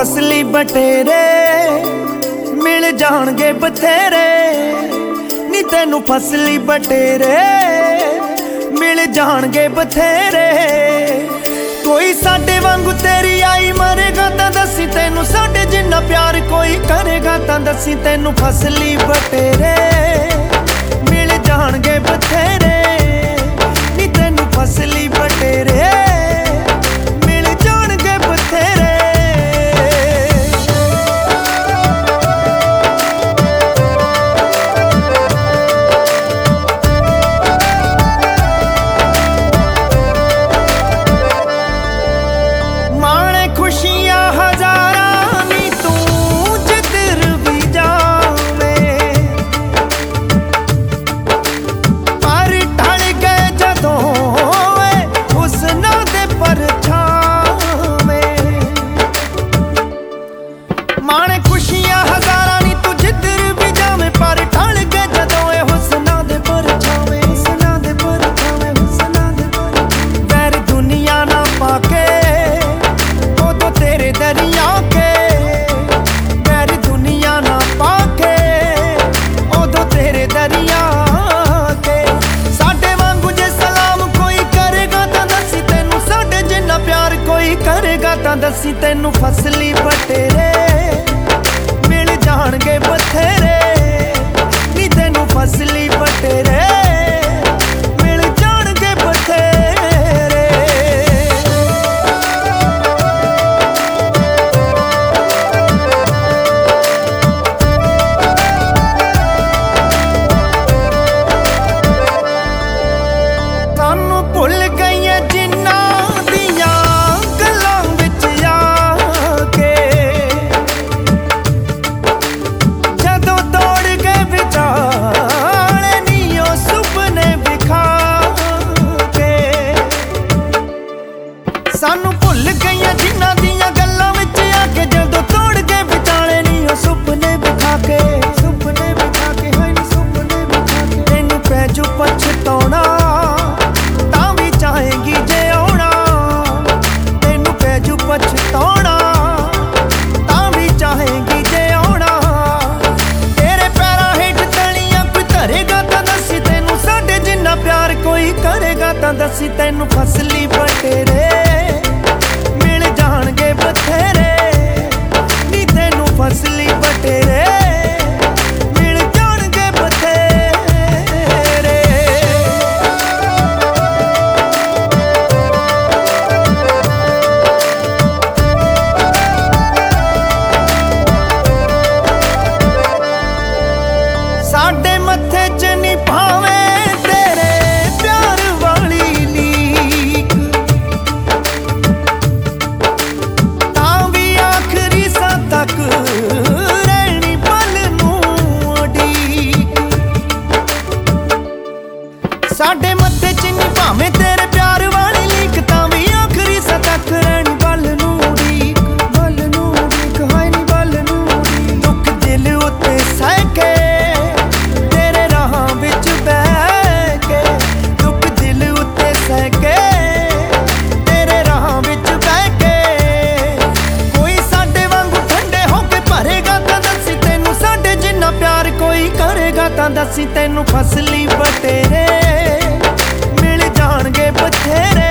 ਫਸਲੀ ਬਟੇਰੇ ਮਿਲ ਜਾਣਗੇ ਬਥੇਰੇ ਨੀ ਤੈਨੂੰ ਫਸਲੀ ਬਟੇਰੇ ਮਿਲ ਜਾਣਗੇ ਬਥੇਰੇ। ਕੋਈ ਸਾਡੇ ਵਾਂਗੂ ਤੇਰੀ ਆਈ ਮਰੇਗਾ ਤਾਂ ਦੱਸੀ, ਤੈਨੂੰ ਸਾਡੇ ਜਿੰਨਾ ਪਿਆਰ ਕੋਈ ਕਰੇਗਾ ਤਾਂ ਦੱਸੀ, ਤੈਨੂੰ ਫਸਲੀ ਬਟੇਰੇ ਮਿਲ ਜਾਣਗੇ ਬਥੇਰੇ ਨੀ ਤੈਨੂੰ ਫਸਲੀ ਬਟੇਰੇ ਮਿਲ ਜਾਣਗੇ ਬਥੇਰੇ। ਮਾਣੇ ਖੁਸ਼ੀਆਂ ਹਜ਼ਾਰਾਂ ਨੀ ਤੂੰ ਜਿੱਧਰ ਵੀ ਜਾਵੇਂ, ਪਰ ਢਲ ਗਏ ਜਦੋਂ ਹੁਸਨਾਂ ਦੇ ਪਰਛਾਵੇਂ। ਮਾਣੇ ਖੁਸ਼ੀਆਂ ਹਜ਼ਾਰਾਂ ਨੀ ਤੂੰ ਜਿੱਧਰ ਵੀ ਜਾਵੇਂ, ਪਰ ਢਲ ਗਏ ਜਦੋਂ ਇਹ ਹੁਸਨਾਂ ਦੇ ਪਰਛਾਵੇਂ, ਹੁਸਨਾਂ ਦੇ ਪਰਛਾਵੇਂ, ਹੁਸਨਾਂ ਦੇ ਪਰਛਾਵੇਂ। ਵੈਰ ਦੁਨੀਆ ਨਾ ਪਾ ਕੇ ਤੇਰੇ ਦਰਿਆ ਕੇ, ਵੈਰ ਦੁਨੀਆ ਨਾ ਪਾ ਕੇ ਉਦੋਂ ਤੇਰੇ ਦਰਿਆ ਕੇ। ਸਾਡੇ ਵਾਂਗੂ ਜੇ ਸਲਾਮ ਕੋਈ ਕਰੇਗਾ ਤਾਂ ਦੱਸੀ, ਤੈਨੂੰ ਸਾਡੇ ਜਿੰਨਾ ਪਿਆਰ ਕੋਈ ਕਰੇਗਾ ਤਾਂ ਦੱਸੀ, ਤੈਨੂੰ ਫਸਲੀ ਬਟੇਰੇ ਮਿਲ ਜਾਣਗੇ ਬਥੇਰੇ ਨੀ ਤੈਨੂੰ ਫਸਲੀ ਬਟੇਰੇ ਮਿਲ ਜਾਣਗੇ ਬਥੇਰੇ। ਸਾਨੂੰ ਭੁੱਲ ਗਈਆਂ ਜਿਨ੍ਹਾਂ ਦੀਆਂ ਗੱਲਾਂ ਵਿੱਚ ਆ ਕੇ, ਜਦੋਂ ਤੋੜ ਗਏ ਵਿਚਾਲੇ ਨੀ ਉਹ ਸੁਪਨੇ ਵਿਖਾ ਕੇ। ਸਾਨੂੰ ਭੁੱਲ ਗਈਆਂ ਜਿਨ੍ਹਾਂ ਦੀਆਂ ਗੱਲਾਂ ਵਿੱਚ ਆ ਕੇ, ਜਦੋਂ ਤੋੜ ਗਏ ਵਿਚਾਲੇ ਨੀ ਉਹ ਸੁਪਨੇ ਵਿਖਾ ਕੇ, ਸੁਪਨੇ ਵਿਖਾ ਕੇ, ਹੋਏ ਨੀ ਸੁਪਨੇ ਵਿਖਾ ਕੇ। ਤੈਨੂੰ ਪੈ ਜੂ ਪਛਤਾਉਣਾ ਤਾਂ ਵੀ ਚਾਹੇਗੀ ਜੇ ਆਉਣਾ, ਤੈਨੂੰ ਪੈ ਜੂ ਪਛਤਾਉਣਾ ਤਾਂ ਵੀ ਚਾਹੇਗੀ ਜੇ ਆਉਣਾ। ਤੇਰੇ ਪੈਰਾਂ ਹੇਠ ਤਲੀਆਂ ਕੋਈ ਧਰੇਗਾ ਤਾਂ ਦੱਸੀ, ਤੈਨੂੰ ਸਾਡੇ ਜਿੰਨਾ ਪਿਆਰ ਕੋਈ ਕਰੇਗਾ ਤਾਂ ਦੱਸੀ, ਤੈਨੂੰ ਫਸਲੀ ਬਟੇਰੇ ਮਿਲ ਜਾਣਗੇ ਬਥੇਰੇ ਨੀ ਤੈਨੂੰ ਫਸਲੀ ਬਟੇਰੇ ਮਿਲ ਜਾਣਗੇ ਬਥੇਰੇ। ਸਾਡੇ ਮੱਥੇ 'ਚ ਨੀ ਭਾਵੇਂ ਤੇਰੇ ਪਿਆਰ ਵਾਲੀ ਲੀਕ, ਤਾਂ ਵੀ ਆਖਰੀ ਸਾਹ ਤੱਕ ਰਹਿਣੀ ਪਲ ਨੂੰ ਉਡੀਕ। ਸਾਡੇ ਮੱਥੇ 'ਚ ਨੀ ਭਾਵੇਂ ਤੇਰੇ ਪਿਆਰ ਵਾਲੀ ਲੀਕ, ਤਾਂ ਵੀ ਆਖਰੀ ਸਾਹ ਤੱਕ ਰਹਿਣੀ ਪਲ ਨੂੰ ਉਡੀਕ, ਪਲ ਨੂੰ ਉਡੀਕ, ਹੋਏ ਨੀ ਪਲ ਨੂੰ ਉਡੀਕ। ਦੁੱਖ ਦਿਲ ਉੱਤੇ ਸਹਿ ਕੇ ਤੇਰੇ ਰਾਹਾਂ ਵਿੱਚ ਬਹਿ ਕੇ, ਦੁੱਖ ਦਿਲ ਉੱਤੇ ਸਹਿ ਕੇ ਤੇਰੇ ਰਾਹਾਂ ਵਿੱਚ ਬਹਿ ਕੇ। ਕੋਈ ਸਾਡੇ ਵਾਂਗੂ ਠੰਡੇ ਹੋ ਕੇ ਭਰੇਗਾ ਤਾਂ ਦੱਸੀ, ਤੈਨੂੰ ਸਾਡੇ ਜਿੰਨਾ ਪਿਆਰ ਕੋਈ ਕਰੇਗਾ ਤਾਂ ਦੱਸੀ, ਤੈਨੂੰ ਫਸਲੀ ਬਟੇਰੇ ਮਿਲ ਜਾਣਗੇ ਬਥੇਰੇ